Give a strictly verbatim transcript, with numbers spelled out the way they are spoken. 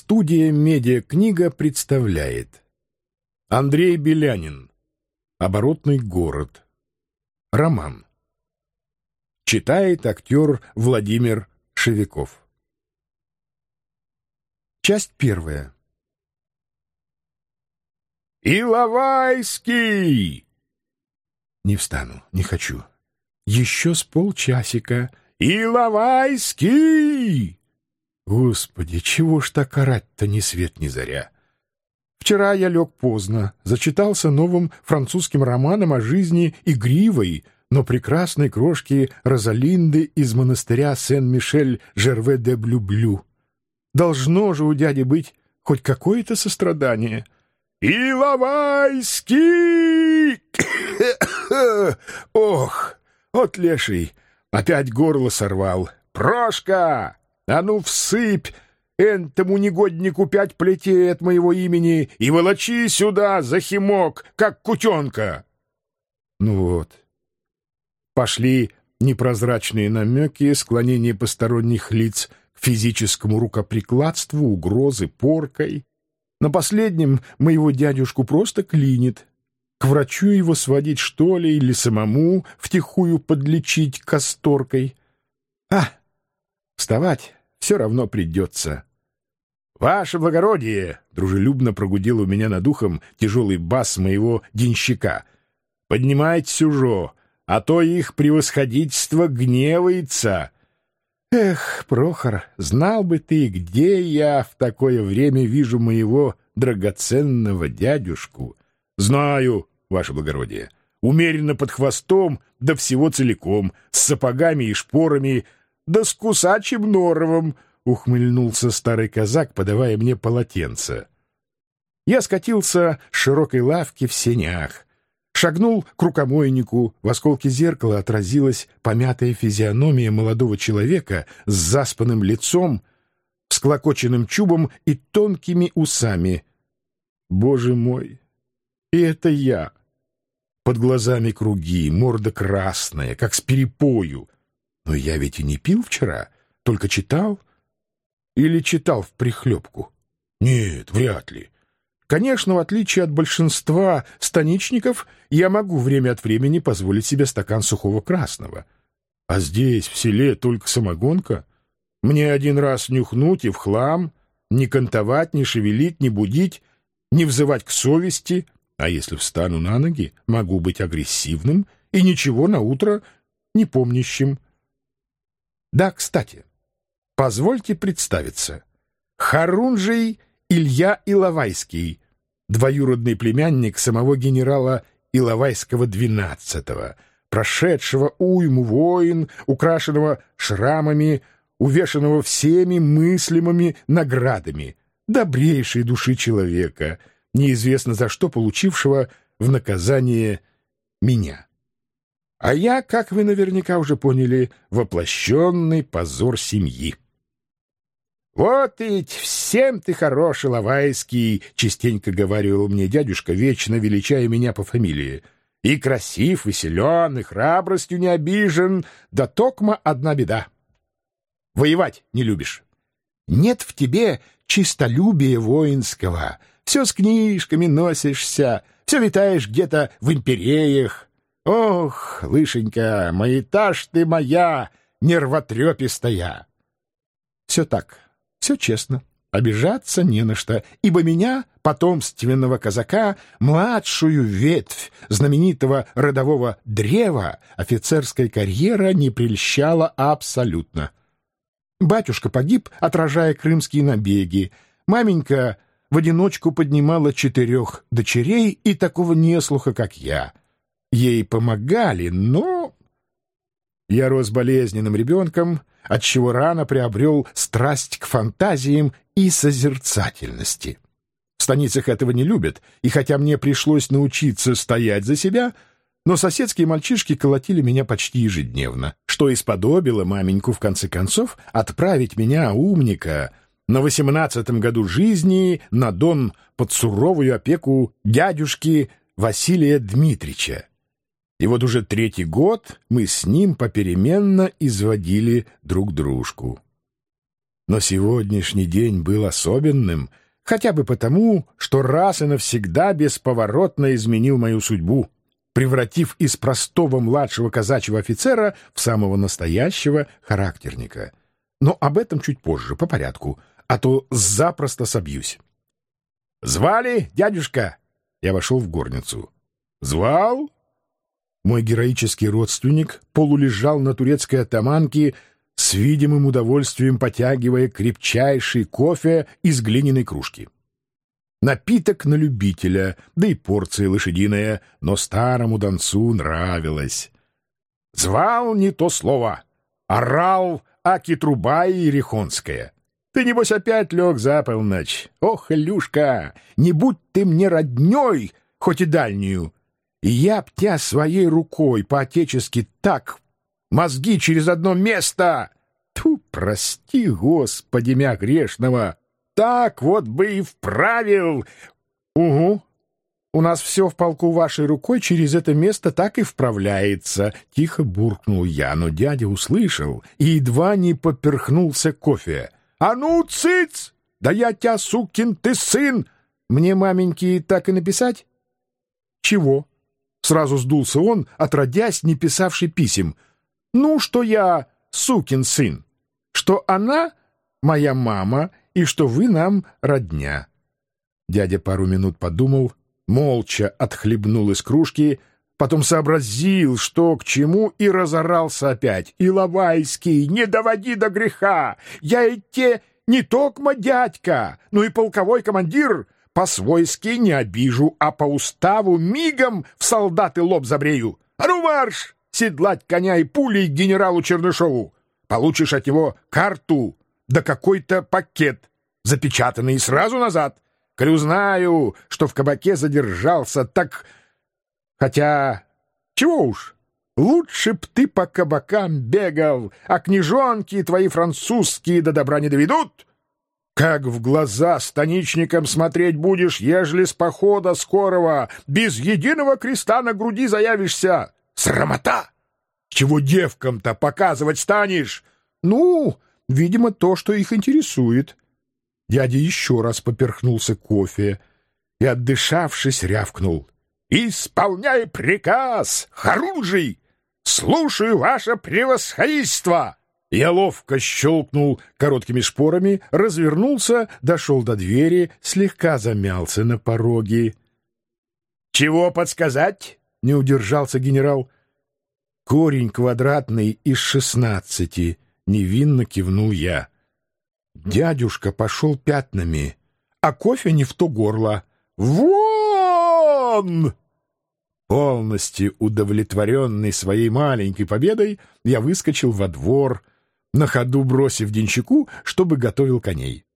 Студия «Медиакнига» представляет Андрей Белянин. «Оборотный город». Роман. Читает актер Владимир Шевиков. Часть первая. «Иловайский!» Не встану, не хочу. Еще с полчасика. «Иловайский!» Господи, чего ж так орать-то ни свет ни заря? Вчера я лег поздно, зачитался новым французским романом о жизни игривой, но прекрасной крошки Розалинды из монастыря Сен-Мишель-Жерве-де-Блю-Блю. Должно же у дяди быть хоть какое-то сострадание. «Иловайский!» Ох, от леший, опять горло сорвал. «Прошка! А ну всыпь энтому негоднику пять плетей от моего имени и волочи сюда за химок, как кутенка!» Ну вот, пошли непрозрачные намеки, склонение посторонних лиц к физическому рукоприкладству, угрозы поркой. На последнем моего дядюшку просто клинит. К врачу его сводить, что ли, или самому втихую подлечить касторкой? А, вставать все равно придется. «Ваше благородие!» — дружелюбно прогудел у меня над ухом тяжелый бас моего денщика. «Поднимайтесь уже, а то их превосходительство гневается!» Эх, Прохор, знал бы ты, где я в такое время вижу моего драгоценного дядюшку. Знаю, ваше благородие, умеренно под хвостом, да всего целиком, с сапогами и шпорами, да с кусачим норовом, ухмыльнулся старый казак, подавая мне полотенце. Я скатился с широкой лавки в сенях. Шагнул к рукомойнику, в осколке зеркала отразилась помятая физиономия молодого человека с заспанным лицом, всклокоченным чубом и тонкими усами. Боже мой, и это я! Под глазами круги, морда красная, как с перепою. Но я ведь и не пил вчера, только читал. Или читал вприхлебку? Нет, вряд ли. Конечно, в отличие от большинства станичников, я могу время от времени позволить себе стакан сухого красного. А здесь, в селе, только самогонка. Мне один раз нюхнуть и в хлам, не кантовать, не шевелить, не будить, не взывать к совести. А если встану на ноги, могу быть агрессивным и ничего на утро не помнящим. Да, кстати, позвольте представиться. Хорунжий Илья Иловайский, двоюродный племянник самого генерала Иловайского-двенадцатого, прошедшего уйму войн, украшенного шрамами, увешанного всеми мыслимыми наградами, добрейшей души человека, неизвестно за что получившего в наказание меня. А я, как вы наверняка уже поняли, воплощенный позор семьи. «Вот ведь всем ты хорош, Иловайский!» — частенько говорил мне дядюшка, вечно величая меня по фамилии. «И красив, и силен, и храбростью не обижен, да токма одна беда. Воевать не любишь. Нет в тебе чистолюбия воинского, все с книжками носишься, все витаешь где-то в империях. Ох, лышенька, маятаж ты моя, нервотрепистая!» Все так. Все честно, обижаться не на что, ибо меня, потомственного казака, младшую ветвь знаменитого родового древа, офицерская карьера не прельщала абсолютно. Батюшка погиб, отражая крымские набеги. Маменька в одиночку поднимала четырех дочерей и такого неслуха, как я. Ей помогали, но... Я рос болезненным ребенком, отчего рано приобрел страсть к фантазиям и созерцательности. В станицах этого не любят, и хотя мне пришлось научиться стоять за себя, но соседские мальчишки колотили меня почти ежедневно, что и сподобило маменьку, в конце концов, отправить меня, умника, на восемнадцатом году жизни на Дон под суровую опеку дядюшки Василия Дмитрича. И вот уже третий год мы с ним попеременно изводили друг дружку. Но сегодняшний день был особенным, хотя бы потому, что раз и навсегда бесповоротно изменил мою судьбу, превратив из простого младшего казачьего офицера в самого настоящего характерника. Но об этом чуть позже, по порядку, а то запросто собьюсь. «Звали, дядюшка?» Я вошел в горницу. «Звал?» Мой героический родственник полулежал на турецкой атаманке, с видимым удовольствием потягивая крепчайший кофе из глиняной кружки. Напиток на любителя, да и порция лошадиная, но старому донцу нравилось. Звал не то слово, орал аки труба иерихонская. Ты, небось, опять лег за полночь. Ох, Илюшка, не будь ты мне роднёй, хоть и дальнюю, и я б тебя своей рукой по-отечески так мозги через одно место. Тьфу, прости, Господи, мя грешного. Так вот бы и вправил. Угу. У нас все в полку вашей рукой через это место так и вправляется. Тихо буркнул я, но дядя услышал и едва не поперхнулся кофе. А ну, цыц! Да я тебя, сукин ты сын! Мне, маменьки, так и написать? Чего? Сразу сдулся он, отродясь, не писавший писем. Ну, что я сукин сын, что она моя мама и что вы нам родня. Дядя пару минут подумал, молча отхлебнул из кружки, потом сообразил, что к чему, и разорался опять. «Иловайский, не доводи до греха! Я и те не токмо дядька, но и полковой командир. По-свойски не обижу, а по уставу мигом в солдаты лоб забрею. А ну марш! Седлать коня и пулей к генералу Чернышову. Получишь от него карту, да какой-то пакет, запечатанный сразу назад. Коли узнаю, что в кабаке задержался, так... Хотя, чего уж, лучше б ты по кабакам бегал, а книжонки твои французские до добра не доведут. Как в глаза станичникам смотреть будешь, ежели с похода скорого без единого креста на груди заявишься? Срамота! Чего девкам-то показывать станешь? Ну, видимо, то, что их интересует. Дядя еще раз поперхнулся кофе и, отдышавшись, рявкнул. «Исполняй приказ, Хорунжий! Слушаю, ваше превосходительство!» Я ловко щелкнул короткими шпорами, развернулся, дошел до двери, слегка замялся на пороге. «Чего подсказать?» — не удержался генерал. «Корень квадратный из шестнадцати», — невинно кивнул я. Дядюшка пошел пятнами, а кофе не в то горло. «Вон!» Полностью удовлетворенный своей маленькой победой, я выскочил во двор, на ходу бросив денщику, чтобы готовил коней.